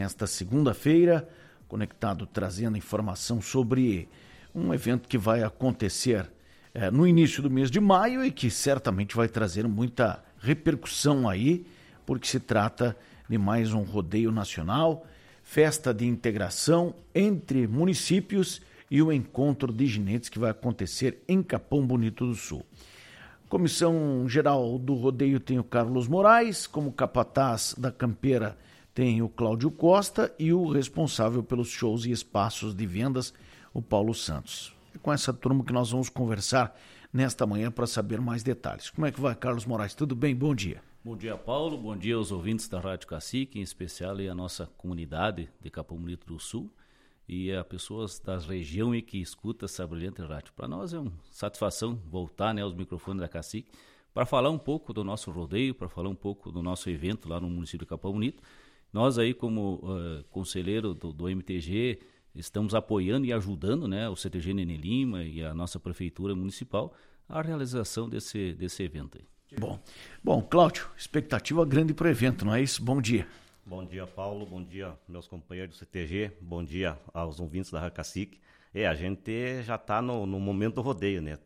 Esta segunda-feira, conectado trazendo informação sobre um evento que vai acontecer no início do mês de maio e que certamente vai trazer muita repercussão aí, porque se trata de mais um rodeio nacional, festa de integração entre municípios e o encontro de jinetes que vai acontecer em Capão Bonito do Sul. Comissão Geral do Rodeio tem o Carlos Moraes, como capataz da campeira tem o Cláudio Costa e o responsável pelos shows e espaços de vendas, o Paulo Santos. É com essa turma que nós vamos conversar nesta manhã para saber mais detalhes. Como é que vai, Carlos Moraes? Tudo bem? Bom dia. Bom dia, Paulo. Bom dia aos ouvintes da Rádio Cacique, em especial a nossa comunidade de Capão Bonito do Sul e a pessoas da região e que escuta essa brilhante rádio. Para nós é uma satisfação voltar aos microfones da Cacique para falar um pouco do nosso rodeio, para falar um pouco do nosso evento lá no município de Capão Bonito. Nós aí como conselheiro do MTG estamos apoiando e ajudando, né, o CTG Nenê Lima e a nossa prefeitura municipal a realização desse evento aí. Bom, Cláudio, expectativa grande para o evento, não é isso? Bom dia. Bom dia, Paulo. Bom dia, meus companheiros do CTG. Bom dia aos ouvintes da Rádio Cacique. A gente já está no momento do rodeio, né?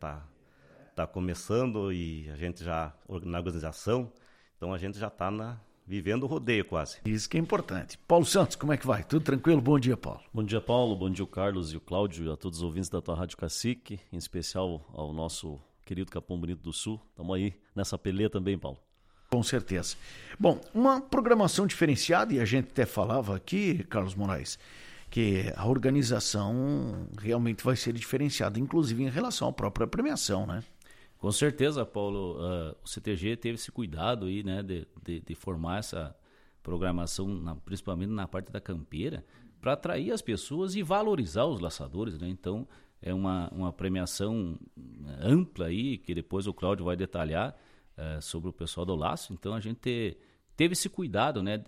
Tá começando e a gente já na organização, então a gente já está vivendo o rodeio quase. Isso que é importante. Paulo Santos, como é que vai? Tudo tranquilo? Bom dia, Paulo. Bom dia, Paulo. Bom dia, o Carlos e o Cláudio e a todos os ouvintes da tua Rádio Cacique, em especial ao nosso querido Capão Bonito do Sul. Estamos aí nessa peleia também, Paulo. Com certeza. Bom, uma programação diferenciada, e a gente até falava aqui, Carlos Moraes, que a organização realmente vai ser diferenciada, inclusive em relação à própria premiação, né? Com certeza, Paulo, o CTG teve esse cuidado aí, né, de formar essa programação, principalmente na parte da campeira, para atrair as pessoas e valorizar os laçadores, né? Então, é uma premiação ampla aí, que depois o Cláudio vai detalhar sobre o pessoal do laço. Então, a gente teve esse cuidado, né,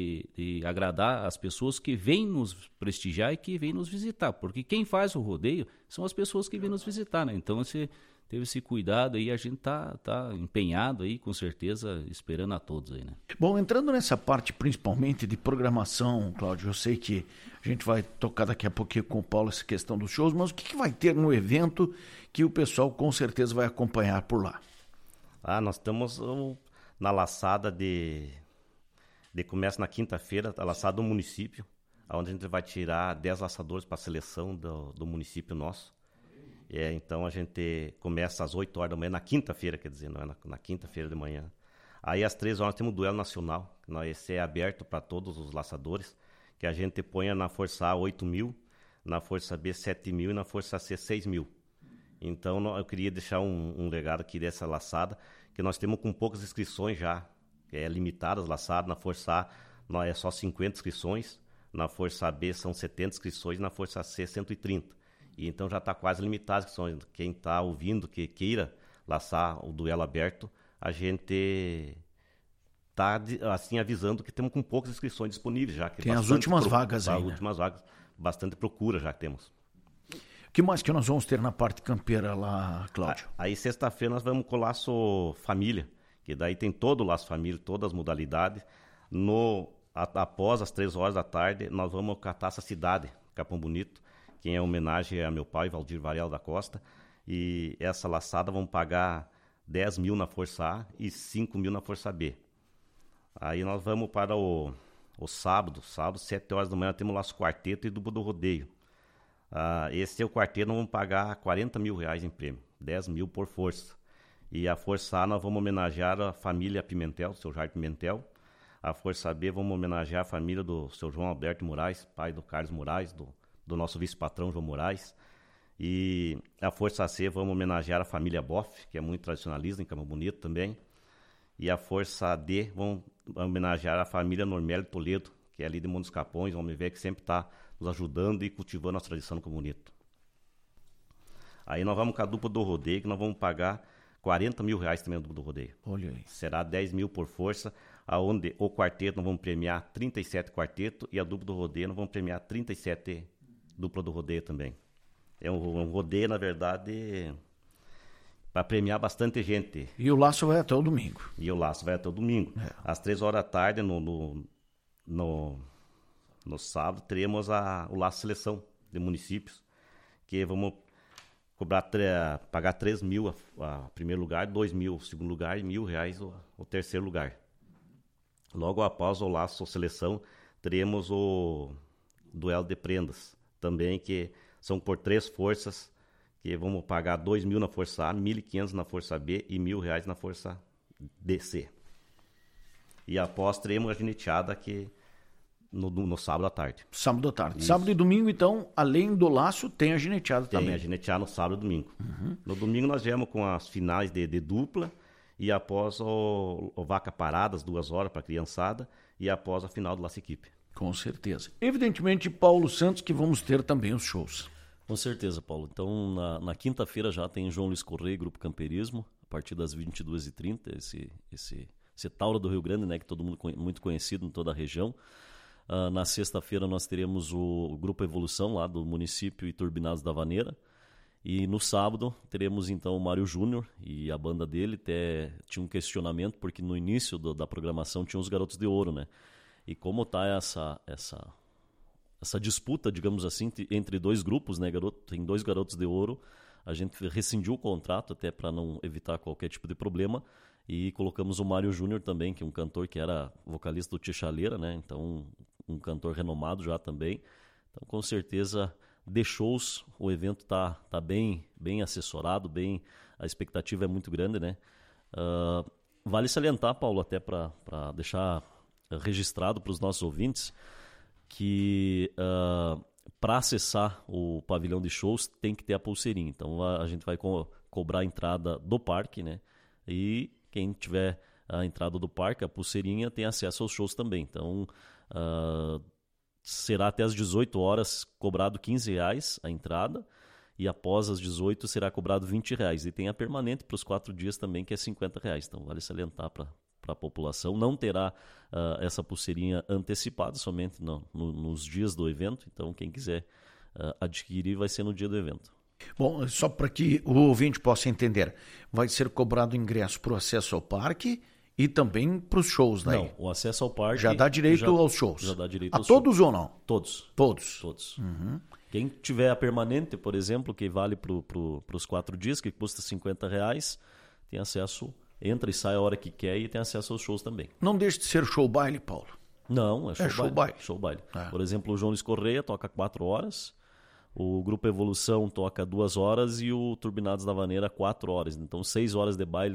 de agradar as pessoas que vêm nos prestigiar e que vêm nos visitar, porque quem faz o rodeio são as pessoas que vêm nos visitar, né? Então, teve esse cuidado aí, a gente tá empenhado aí, com certeza, esperando a todos aí, né? Bom, entrando nessa parte principalmente de programação, Cláudio, eu sei que a gente vai tocar daqui a pouquinho com o Paulo essa questão dos shows, mas o que vai ter no evento que o pessoal com certeza vai acompanhar por lá? Nós estamos na laçada de começa na quinta-feira, a laçada do município, onde a gente vai tirar 10 laçadores para a seleção do município nosso. Então a gente começa às 8 horas da manhã, na quinta-feira, quer dizer, não é na quinta-feira de manhã. Aí às 3 horas temos o duelo nacional, esse é aberto para todos os laçadores, que a gente põe na Força A 8.000, na Força B 7.000 e na Força C 6.000. Então eu queria deixar um legado aqui dessa laçada, que nós temos com poucas inscrições já, limitadas laçadas. Na Força A é só 50 inscrições, na Força B são 70 inscrições, na Força C 130. E então já está quase limitado as inscrições. Quem está ouvindo, que queira laçar o duelo aberto, a gente está assim avisando que temos com poucas inscrições disponíveis já. Tem as últimas vagas aí, As últimas vagas, bastante procura já que temos. O que mais que nós vamos ter na parte campeira lá, Cláudio? Aí sexta-feira nós vamos com o Laço Família, que daí tem todo o Laço Família, todas as modalidades. Após as 3 horas da tarde, nós vamos catar essa cidade, Capão Bonito, que é homenagem a meu pai, Valdir Varela da Costa. E essa laçada vamos pagar 10.000 na Força A e 5.000 na Força B. Aí nós vamos para o sábado, 7 horas da manhã, temos o Laço Quarteto e duplo do rodeio. Esse é o quarteto, nós vamos pagar 40 mil reais em prêmio, 10.000 por força. E a Força A nós vamos homenagear a família Pimentel, o seu Jair Pimentel. A Força B vamos homenagear a família do seu João Alberto Moraes, pai do Carlos Moraes, do nosso vice-patrão João Moraes. E a Força C vamos homenagear a família Boff, que é muito tradicionalista em Capão Bonito também. E a Força D vamos homenagear a família Normélio Toledo, que é ali de Montes Capões, vamos ver que sempre está nos ajudando e cultivando a tradição no Capão Bonito. Aí nós vamos com a dupla do rodeio, que nós vamos pagar 40 mil reais também no duplo do rodeio. Olha aí. Será 10.000 por força, aonde o quarteto nós vamos premiar 37 quarteto e a dupla do rodeio nós vamos premiar 37 dupla do rodeio também. É um rodeio, na verdade, para premiar bastante gente. E o laço vai até o domingo. Às 3 horas da tarde, No sábado teremos o Laço Seleção de municípios, que vamos pagar 3 mil a primeiro lugar, 2 mil o segundo lugar e R$1.000 o terceiro lugar. Logo após o Laço Seleção, teremos o duelo de prendas, também que são por 3 forças, que vamos pagar 2 mil na Força A, 1.500 na Força B e R$1.000 na Força DC. E após teremos a gineteada que no sábado à tarde. Sábado à tarde. Isso. Sábado e domingo, então, além do laço, tem a gineteada também. Tem a gineteada no sábado e domingo. No domingo nós viemos com as finais de dupla e após o vaca paradas, 2 horas para a criançada e após a final do Laço Equipe. Com certeza. Evidentemente, Paulo Santos, que vamos ter também os shows. Com certeza, Paulo. Então, na quinta-feira já tem João Luiz Correia, Grupo Campeirismo, a partir das 22h30, esse Tauro do Rio Grande, né, que todo mundo muito conhecido em toda a região. Na sexta-feira nós teremos o Grupo Evolução, lá do município e Turbinados da Vaneira. E no sábado teremos então o Mário Júnior e a banda dele. Até tinha um questionamento, porque no início da programação tinha os Garotos de Ouro, né? E como tá essa disputa, digamos assim, entre 2 grupos, né? Tem 2 Garotos de Ouro, a gente rescindiu o contrato até para não evitar qualquer tipo de problema. E colocamos o Mário Júnior também, que é um cantor que era vocalista do Tia Chaleira, né? Então, um cantor renomado já também. Então, com certeza, de shows, o evento tá bem assessorado, a expectativa é muito grande, né? Vale salientar, Paulo, até para deixar registrado para os nossos ouvintes, que para acessar o pavilhão de shows tem que ter a pulseirinha. Então, a gente vai cobrar a entrada do parque, né? E quem tiver a entrada do parque, a pulseirinha, tem acesso aos shows também. Então, será até às 18 horas cobrado R$15 a entrada e após as 18 será cobrado R$20. E tem a permanente para os 4 dias também, que é R$50. Então, vale salientar para a população. Não terá essa pulseirinha antecipada, somente nos dias do evento. Então, quem quiser adquirir vai ser no dia do evento. Bom, só para que o ouvinte possa entender, vai ser cobrado ingresso para o acesso ao parque e também para os shows, né? Não, o acesso ao parque... Já dá direito aos shows? Já dá direito aos shows. A todos ou não? Todos. Todos. Uhum. Quem tiver a permanente, por exemplo, que vale para os 4 dias, que custa R$50, tem acesso, entra e sai a hora que quer e tem acesso aos shows também. Não deixa de ser show baile, Paulo? Não, é show baile. Show baile. É. Por exemplo, o João Luiz Correia toca 4 horas, o Grupo Evolução toca 2 horas e o Turbinados da Vaneira 4 horas. Então, 6 horas de baile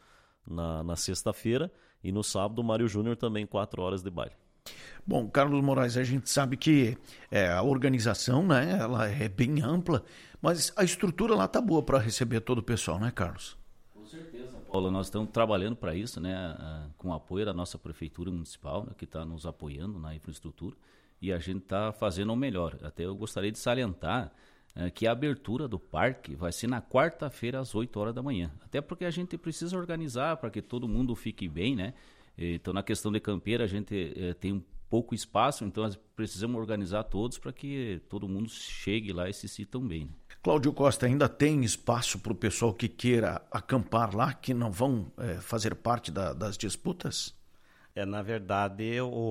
na sexta-feira e no sábado o Mário Júnior também 4 horas de baile. Bom, Carlos Moraes, a gente sabe que a organização, né, ela é bem ampla, mas a estrutura lá tá boa para receber todo o pessoal, né, Carlos? Com certeza, Paulo, nós estamos trabalhando para isso, né, com o apoio da nossa Prefeitura Municipal, né, que está nos apoiando na infraestrutura, e a gente está fazendo o melhor. Até eu gostaria de salientar que a abertura do parque vai ser na quarta-feira às 8 horas da manhã, até porque a gente precisa organizar para que todo mundo fique bem, né? Então, na questão de campeira, a gente tem um pouco espaço, então nós precisamos organizar todos para que todo mundo chegue lá e se sintam bem, né? Cláudio Costa, ainda tem espaço para o pessoal que queira acampar lá, que não vão fazer parte das disputas? Na verdade,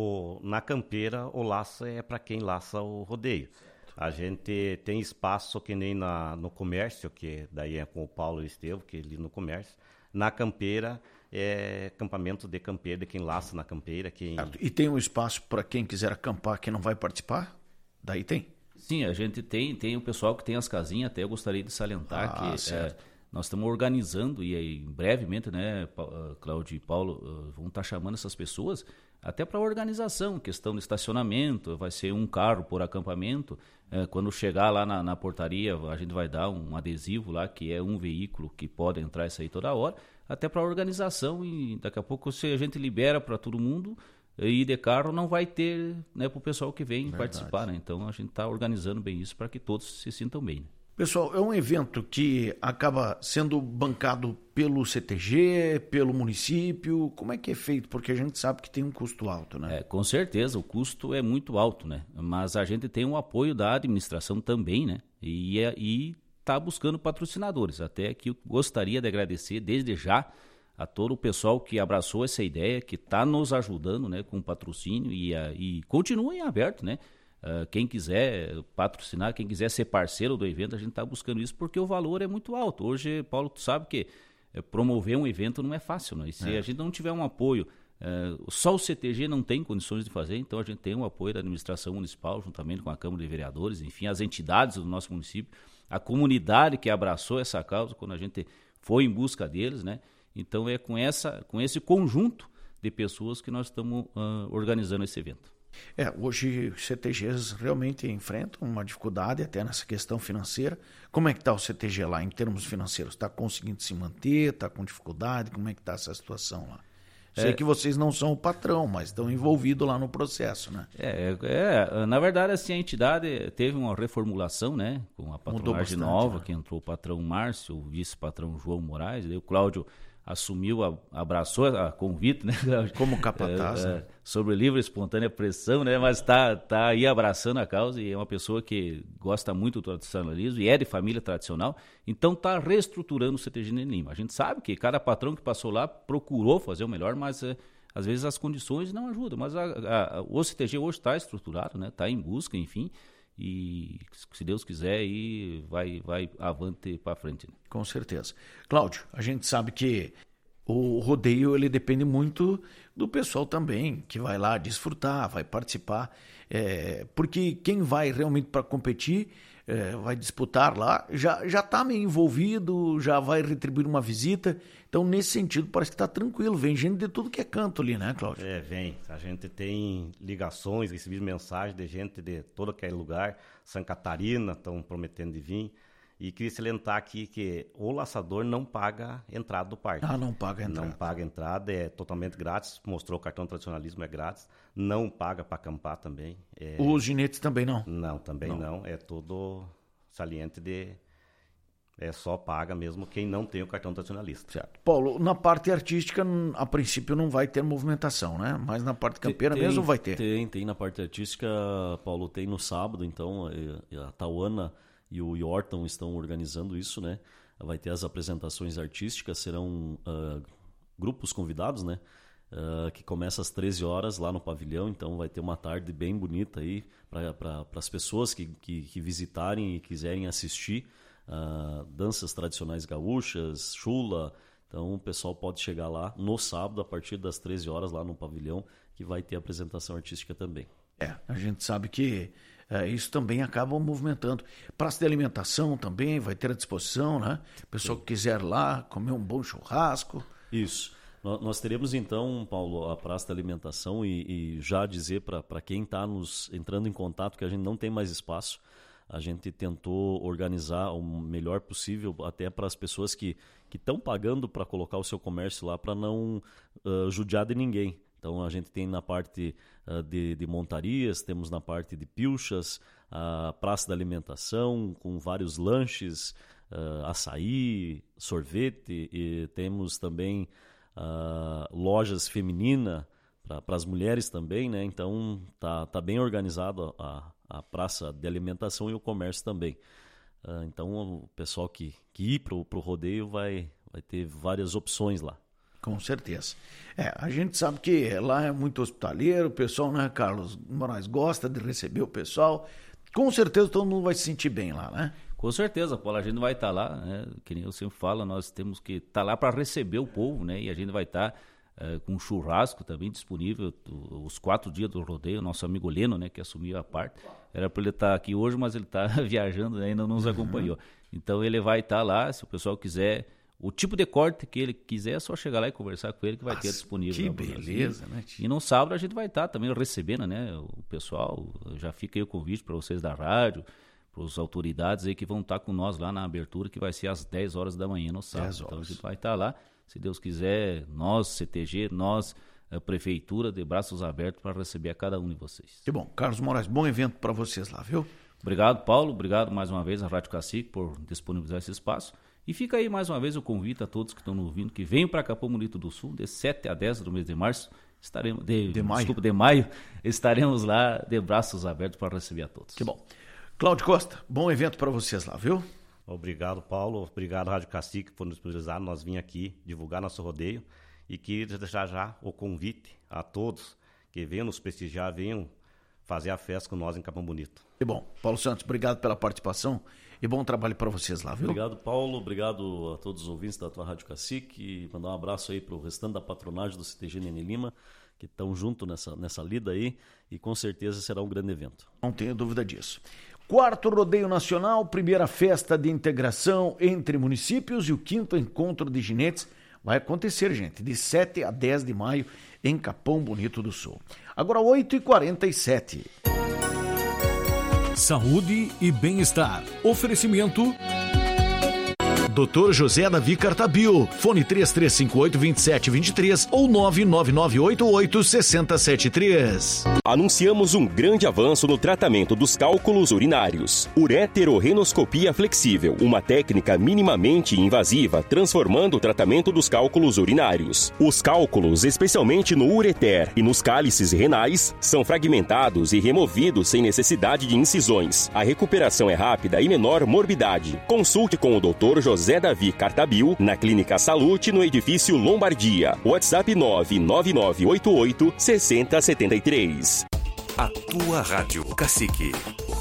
na campeira, o laço é para quem laça o rodeio. A gente tem espaço que nem no comércio, que daí é com o Paulo e o Estevam, que ali no comércio. Na campeira, é acampamento de campeira, de quem laça na campeira. E tem um espaço para quem quiser acampar que não vai participar? Daí tem? Sim, a gente tem o pessoal que tem as casinhas, até eu gostaria de salientar que nós estamos organizando e brevemente, né, Cláudio e Paulo, vão estar chamando essas pessoas até para organização, questão de estacionamento, vai ser um carro por acampamento. Quando chegar lá na portaria, a gente vai dar um adesivo lá, que é um veículo que pode entrar e sair toda hora, até para organização, e daqui a pouco, se a gente libera para todo mundo, ir de carro não vai ter, né, para o pessoal que vem participar, né? Então a gente está organizando bem isso para que todos se sintam bem, né? Pessoal, é um evento que acaba sendo bancado pelo CTG, pelo município. Como é que é feito? Porque a gente sabe que tem um custo alto, né? Com certeza, o custo é muito alto, né? Mas a gente tem o apoio da administração também, né? E está buscando patrocinadores. Até que eu gostaria de agradecer desde já a todo o pessoal que abraçou essa ideia, que está nos ajudando, né, com patrocínio e continua em aberto, né? Quem quiser patrocinar, quem quiser ser parceiro do evento, a gente está buscando isso porque o valor é muito alto. Hoje, Paulo, tu sabe que promover um evento não é fácil, né? E se a gente não tiver um apoio, só o CTG não tem condições de fazer, então a gente tem o apoio da administração municipal, juntamente com a Câmara de Vereadores, enfim, as entidades do nosso município, a comunidade que abraçou essa causa quando a gente foi em busca deles, né? Então é com esse conjunto de pessoas que nós estamos organizando esse evento. Hoje os CTGs realmente enfrentam uma dificuldade até nessa questão financeira. Como é que está o CTG lá em termos financeiros? Está conseguindo se manter? Está com dificuldade? Como é que está essa situação lá? Sei que vocês não são o patrão, mas estão envolvidos lá no processo, né? Na verdade, assim, a entidade teve uma reformulação, né? Com a patronagem nova, né? Que entrou o patrão Márcio, o vice-patrão João Moraes, daí o Cláudio assumiu, abraçou a convite, né? Como capataz, né? Sobre livre e espontânea pressão, né? Mas tá aí abraçando a causa e é uma pessoa que gosta muito do tradicionalismo e é de família tradicional, então tá reestruturando o CTG em Lima. A gente sabe que cada patrão que passou lá procurou fazer o melhor, mas às vezes as condições não ajudam, mas o CTG hoje está estruturado, né? Tá em busca, enfim, e se Deus quiser aí vai avante para frente. Né? Com certeza. Cláudio, a gente sabe que o rodeio ele depende muito do pessoal também, que vai lá desfrutar, vai participar, porque quem vai realmente para competir, vai disputar lá, já está meio envolvido, já vai retribuir uma visita, então nesse sentido parece que está tranquilo, vem gente de tudo que é canto ali, né, Cláudio? Vem, a gente tem ligações, recebido mensagem de gente de todo aquele lugar, Santa Catarina, estão prometendo de vir. E queria salientar aqui que o laçador não paga entrada do parque. Não paga entrada. Não paga entrada, é totalmente grátis. Mostrou o cartão tradicionalismo, é grátis. Não paga para acampar também. Os ginetes também não? Não, também não. É tudo saliente só paga mesmo quem não tem o cartão tradicionalista. Certo. Paulo, na parte artística, a princípio não vai ter movimentação, né? Mas na parte campeira mesmo vai ter. Tem na parte artística, Paulo, tem no sábado, então, a Tauana e o Yorton estão organizando isso, né? Vai ter as apresentações artísticas, serão grupos convidados, né? Que começa às 13 horas lá no pavilhão, então vai ter uma tarde bem bonita aí para as pessoas que visitarem e quiserem assistir danças tradicionais gaúchas, chula. Então o pessoal pode chegar lá no sábado a partir das 13 horas lá no pavilhão, que vai ter apresentação artística também. A gente sabe que isso também acaba movimentando. Praça de alimentação também vai ter à disposição, né? O pessoal que quiser lá comer um bom churrasco. Isso. Nós teremos então, Paulo, a praça de alimentação e já dizer para quem está nos entrando em contato que a gente não tem mais espaço. A gente tentou organizar o melhor possível até para as pessoas que estão pagando para colocar o seu comércio lá, para não judiar de ninguém. Então a gente tem na parte de montarias, temos na parte de pilchas, a praça da alimentação com vários lanches, açaí, sorvete, e temos também lojas femininas para as mulheres também, né? Então tá bem organizado a praça de alimentação e o comércio também. Então o pessoal que ir para o rodeio vai ter várias opções lá. Com certeza. A gente sabe que lá é muito hospitaleiro, o pessoal, né, Carlos Moraes, gosta de receber o pessoal. Com certeza todo mundo vai se sentir bem lá, né? Com certeza, Paulo, a gente vai estar lá, né? Que nem eu sempre falo, nós temos que estar lá para receber o povo, né? E a gente vai estar com churrasco também disponível os 4 dias do rodeio. Nosso amigo Leno, né, que assumiu a parte, era para ele estar aqui hoje, mas ele está viajando, né, ainda não nos acompanhou. Então ele vai estar lá, se o pessoal quiser, o tipo de corte que ele quiser, é só chegar lá e conversar com ele que vai ter disponível. Que beleza, né? E no sábado a gente vai estar também recebendo, né, o pessoal. Já fica aí o convite para vocês da rádio, para as autoridades aí que vão estar com nós lá na abertura, que vai ser às 10 horas da manhã no sábado. Então a gente vai estar lá, se Deus quiser, nós, CTG, nós, a Prefeitura, de braços abertos para receber a cada um de vocês. Que bom. Carlos Moraes, bom evento para vocês lá, viu? Obrigado, Paulo. Obrigado mais uma vez à Rádio Cacique por disponibilizar esse espaço. E fica aí mais uma vez o convite a todos que estão nos ouvindo, que venham para Capão Bonito do Sul, de 7 a 10 do mês de março, de maio, estaremos lá de braços abertos para receber a todos. Que bom. Cláudio Costa, bom evento para vocês lá, viu? Obrigado, Paulo. Obrigado, Rádio Cacique, por nos disponibilizar. Nós vim aqui divulgar nosso rodeio e queria deixar já o convite a todos que venham nos prestigiar, venham fazer a festa com nós em Capão Bonito. E bom, Paulo Santos, obrigado pela participação e bom trabalho para vocês lá, viu? Obrigado, Paulo. Obrigado a todos os ouvintes da tua Rádio Cacique. E mandar um abraço aí para o restante da patronagem do CTG Nenê Lima, que estão junto nessa lida aí, e com certeza será um grande evento. Não tenho dúvida disso. 4º Rodeio Nacional, primeira festa de integração entre municípios e o 5º Encontro de Ginetes vai acontecer, gente, de 7 a 10 de maio em Capão Bonito do Sul. Agora 8h47. Saúde e bem-estar. Oferecimento... Dr. José Davi Cartabio, fone 3358-2723 ou 99988-6073. Anunciamos um grande avanço no tratamento dos cálculos urinários. Ureterorrenoscopia flexível, uma técnica minimamente invasiva, transformando o tratamento dos cálculos urinários. Os cálculos, especialmente no ureter e nos cálices renais, são fragmentados e removidos sem necessidade de incisões. A recuperação é rápida e menor morbidade. Consulte com o Dr. José Davi Cartabio, na Clínica Salute, no edifício Lombardia. WhatsApp 99988-6073. A tua Rádio Cacique.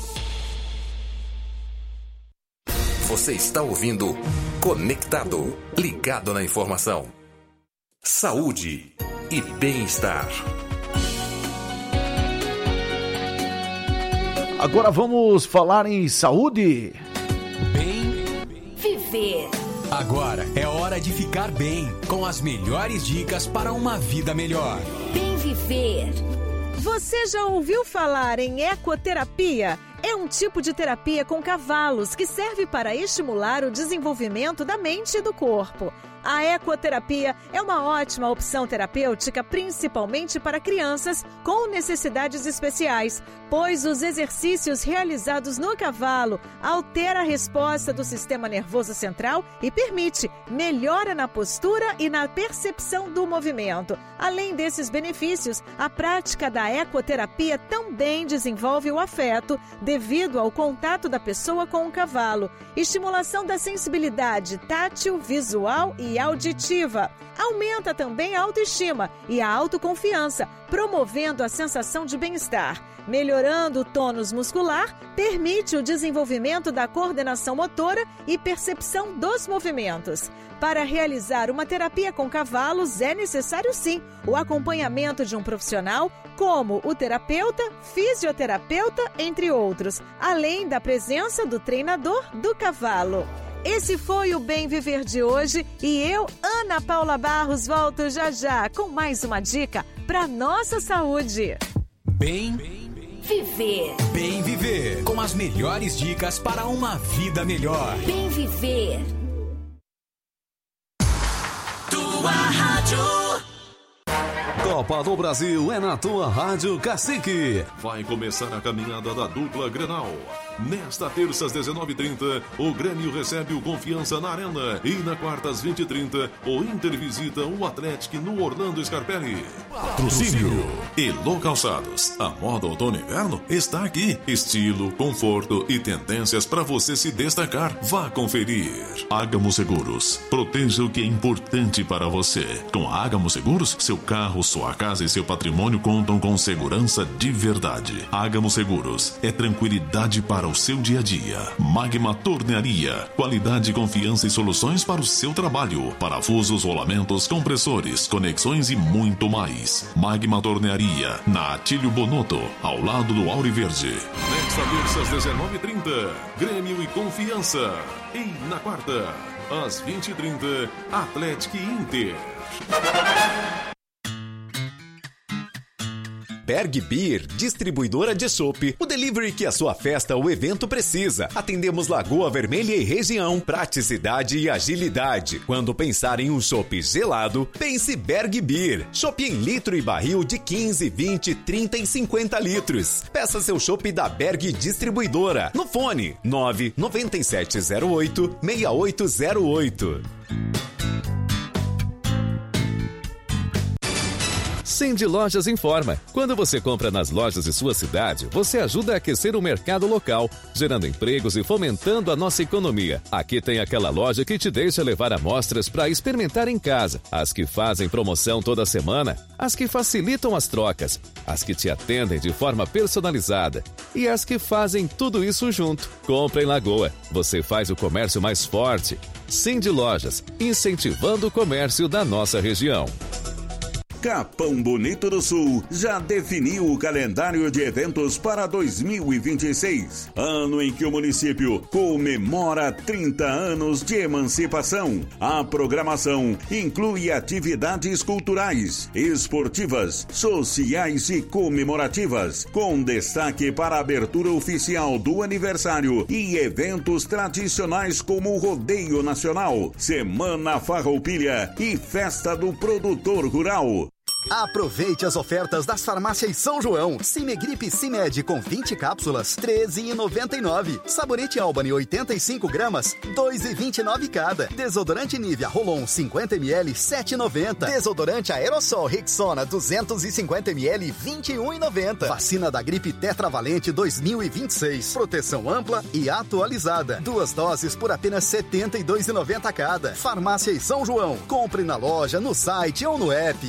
Você está ouvindo Conectado, ligado na informação. Saúde e bem-estar. Agora vamos falar em saúde. Agora é hora de ficar bem, com as melhores dicas para uma vida melhor. Bem viver. Você já ouviu falar em ecoterapia? É um tipo de terapia com cavalos que serve para estimular o desenvolvimento da mente e do corpo. A ecoterapia é uma ótima opção terapêutica, principalmente para crianças com necessidades especiais, pois os exercícios realizados no cavalo alteram a resposta do sistema nervoso central e permite melhora na postura e na percepção do movimento. Além desses benefícios, a prática da ecoterapia também desenvolve o afeto devido ao contato da pessoa com o cavalo, estimulação da sensibilidade tátil, visual e auditiva. Aumenta também a autoestima e a autoconfiança, promovendo a sensação de bem-estar. Melhorando o tônus muscular, permite o desenvolvimento da coordenação motora e percepção dos movimentos. Para realizar uma terapia com cavalos, é necessário sim o acompanhamento de um profissional, como o terapeuta, fisioterapeuta, entre outros, além da presença do treinador do cavalo. Esse foi o Bem Viver de hoje e eu, Ana Paula Barros, volto já com mais uma dica para nossa saúde. Bem Viver. Bem Viver, com as melhores dicas para uma vida melhor. Bem Viver. Tua rádio. Copa do Brasil é na tua Rádio Cacique. Vai começar a caminhada da dupla Grenal. Nesta terça às 19h30, o Grêmio recebe o Confiança na Arena. E na quarta às 20h30, o Inter visita o Atlético no Orlando Scarpelli. Patrocínio Elo Calçados. A moda outono e inverno está aqui. Estilo, conforto e tendências para você se destacar. Vá conferir. Ágamo Seguros. Proteja o que é importante para você. Com a Ágamo Seguros, seu carro, sua casa e seu patrimônio contam com segurança de verdade. Ágamo Seguros é tranquilidade para o seu dia a dia. Magma Tornearia. Qualidade, confiança e soluções para o seu trabalho. Parafusos, rolamentos, compressores, conexões e muito mais. Magma Tornearia. Na Atílio Bonotto, ao lado do Auriverde. Nesta terça às 19h30, Grêmio e Confiança. E na quarta, às 20h30, Atlético e Inter. Berg Beer, distribuidora de chopp. O delivery que a sua festa ou evento precisa. Atendemos Lagoa Vermelha e região. Praticidade e agilidade. Quando pensar em um chopp gelado, pense Berg Beer. Chopp em litro e barril de 15, 20, 30 e 50 litros. Peça seu chopp da Berg Distribuidora. No fone 99708-6808. Cindy Lojas informa. Quando você compra nas lojas de sua cidade, você ajuda a aquecer o mercado local, gerando empregos e fomentando a nossa economia. Aqui tem aquela loja que te deixa levar amostras para experimentar em casa, as que fazem promoção toda semana, as que facilitam as trocas, as que te atendem de forma personalizada e as que fazem tudo isso junto. Compra em Lagoa. Você faz o comércio mais forte. Cindy Lojas, incentivando o comércio da nossa região. Capão Bonito do Sul já definiu o calendário de eventos para 2026, ano em que o município comemora 30 anos de emancipação. A programação inclui atividades culturais, esportivas, sociais e comemorativas, com destaque para a abertura oficial do aniversário e eventos tradicionais como o Rodeio Nacional, Semana Farroupilha e Festa do Produtor Rural. Aproveite as ofertas das farmácias São João. Cimegripe Cimed com 20 cápsulas, R$ 13,99. Sabonete Albany 85 gramas, R$ 2,29 cada. Desodorante Nivea Rolon 50 ml, R$ 7,90. Desodorante Aerossol Rexona 250 ml, R$ 21,90. Vacina da gripe tetravalente 2026. Proteção ampla e atualizada. 2 doses por apenas R$ 72,90 cada. Farmácias São João. Compre na loja, no site ou no app.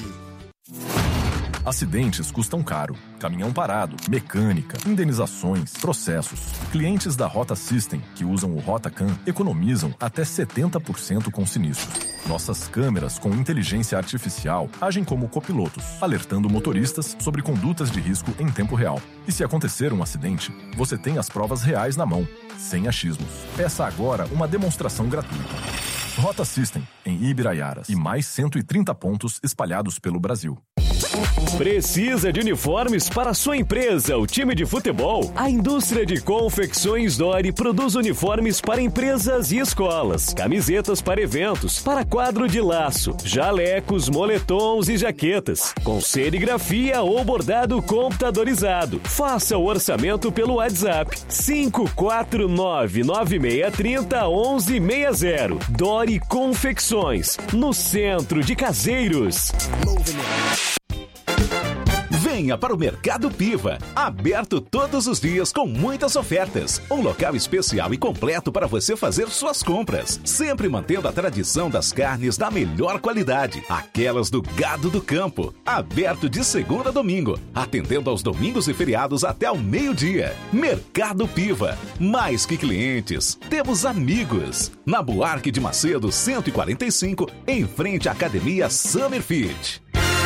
Acidentes custam caro. Caminhão parado, mecânica, indenizações, processos. Clientes da Rota System, que usam o RotaCam, economizam até 70% com sinistros. Nossas câmeras com inteligência artificial agem como copilotos, alertando motoristas sobre condutas de risco em tempo real. E se acontecer um acidente, você tem as provas reais na mão, sem achismos. Peça agora uma demonstração gratuita. Rota System, em Ibiraiaras, e mais 130 pontos espalhados pelo Brasil. Precisa de uniformes para sua empresa, o time de futebol? A indústria de confecções Dori produz uniformes para empresas e escolas, camisetas para eventos, para quadro de laço, jalecos, moletons e jaquetas, com serigrafia ou bordado computadorizado. Faça o orçamento pelo WhatsApp 549-9630-1160. Dori Confecções, no centro de Caseiros. Venha para o Mercado Piva, aberto todos os dias com muitas ofertas. Um local especial e completo para você fazer suas compras, sempre mantendo a tradição das carnes da melhor qualidade, aquelas do gado do campo. Aberto de segunda a domingo, atendendo aos domingos e feriados até ao meio-dia. Mercado Piva, mais que clientes, temos amigos. Na Buarque de Macedo 145, em frente à Academia Summer Fit.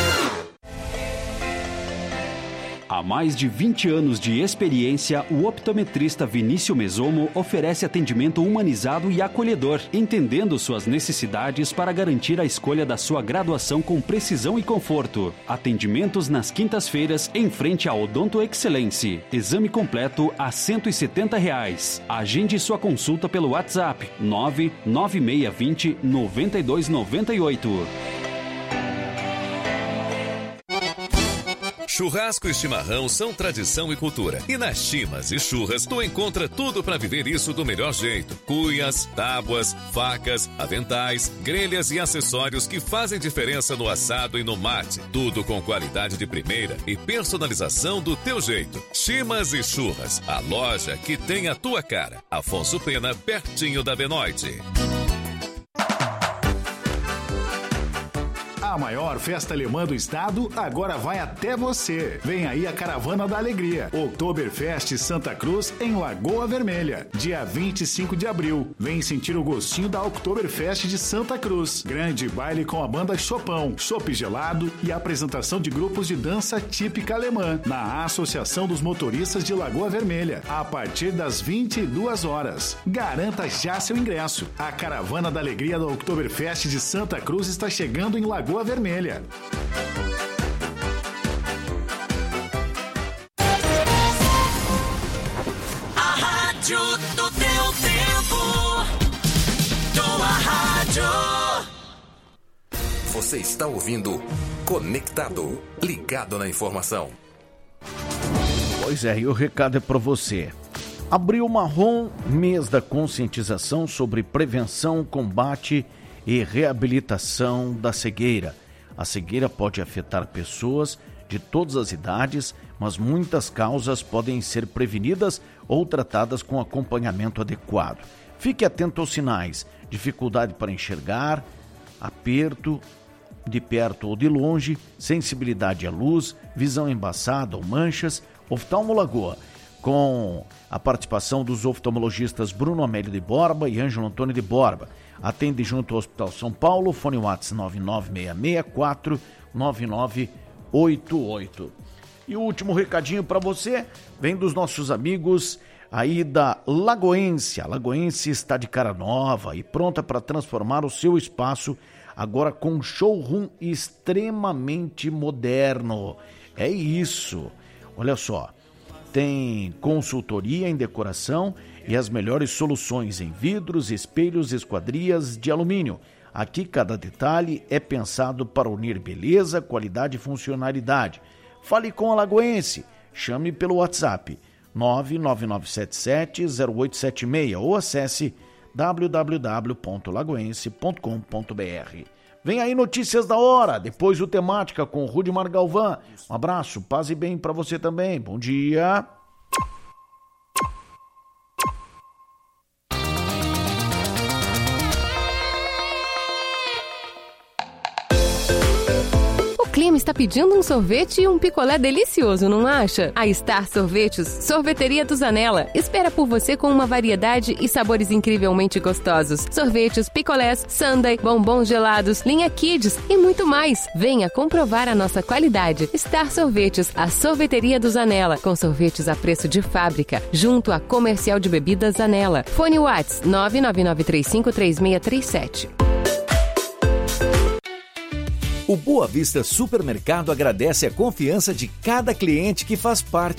Há mais de 20 anos de experiência, o optometrista Vinícius Mesomo oferece atendimento humanizado e acolhedor, entendendo suas necessidades para garantir a escolha da sua graduação com precisão e conforto. Atendimentos nas quintas-feiras em frente à Odonto Excelência. Exame completo a R$ 170. Agende sua consulta pelo WhatsApp 99620-9298. Churrasco e chimarrão são tradição e cultura. E nas Chimas e Churras tu encontra tudo para viver isso do melhor jeito. Cuias, tábuas, facas, aventais, grelhas e acessórios que fazem diferença no assado e no mate. Tudo com qualidade de primeira e personalização do teu jeito. Chimas e Churras, a loja que tem a tua cara. Afonso Pena, pertinho da Benoite. A maior festa alemã do estado agora vai até você. Vem aí a Caravana da Alegria. Oktoberfest Santa Cruz em Lagoa Vermelha. Dia 25 de abril. Vem sentir o gostinho da Oktoberfest de Santa Cruz. Grande baile com a banda Chopão, chopp gelado e apresentação de grupos de dança típica alemã na Associação dos Motoristas de Lagoa Vermelha. A partir das 22 horas. Garanta já seu ingresso. A Caravana da Alegria da Oktoberfest de Santa Cruz está chegando em Lagoa Vermelha. A rádio do teu tempo. Tua rádio. Você está ouvindo Conectado, ligado na informação. Pois é, e o recado é para você. Abril Marrom, mês da conscientização sobre prevenção, combate e reabilitação da cegueira. A cegueira pode afetar pessoas de todas as idades, mas muitas causas podem ser prevenidas ou tratadas com acompanhamento adequado. Fique atento aos sinais: dificuldade para enxergar, aperto de perto ou de longe, sensibilidade à luz, visão embaçada ou manchas. Oftalmo Lagoa, com a participação dos oftalmologistas Bruno Amélio de Borba e Ângelo Antônio de Borba. Atende junto ao Hospital São Paulo, fone WhatsApp 996649988. E o último recadinho para você vem dos nossos amigos aí da Lagoense. A Lagoense está de cara nova e pronta para transformar o seu espaço, agora com um showroom extremamente moderno. É isso. Olha só, tem consultoria em decoração e as melhores soluções em vidros, espelhos e esquadrias de alumínio. Aqui cada detalhe é pensado para unir beleza, qualidade e funcionalidade. Fale com a Lagoense. Chame pelo WhatsApp 999770876 ou acesse www.lagoense.com.br. Vem aí Notícias da Hora, depois o Temática com o Rudimar Galvão. Um abraço, paz e bem para você também. Bom dia. O clima está pedindo um sorvete e um picolé delicioso, não acha? A Star Sorvetes, Sorveteria do Zanella, espera por você com uma variedade e sabores incrivelmente gostosos. Sorvetes, picolés, sundae, bombons gelados, linha Kids e muito mais. Venha comprovar a nossa qualidade. Star Sorvetes, a Sorveteria do Zanella, com sorvetes a preço de fábrica, junto à Comercial de Bebidas Zanella. Fone WhatsApp 999353637. O Boa Vista Supermercado agradece a confiança de cada cliente que faz parte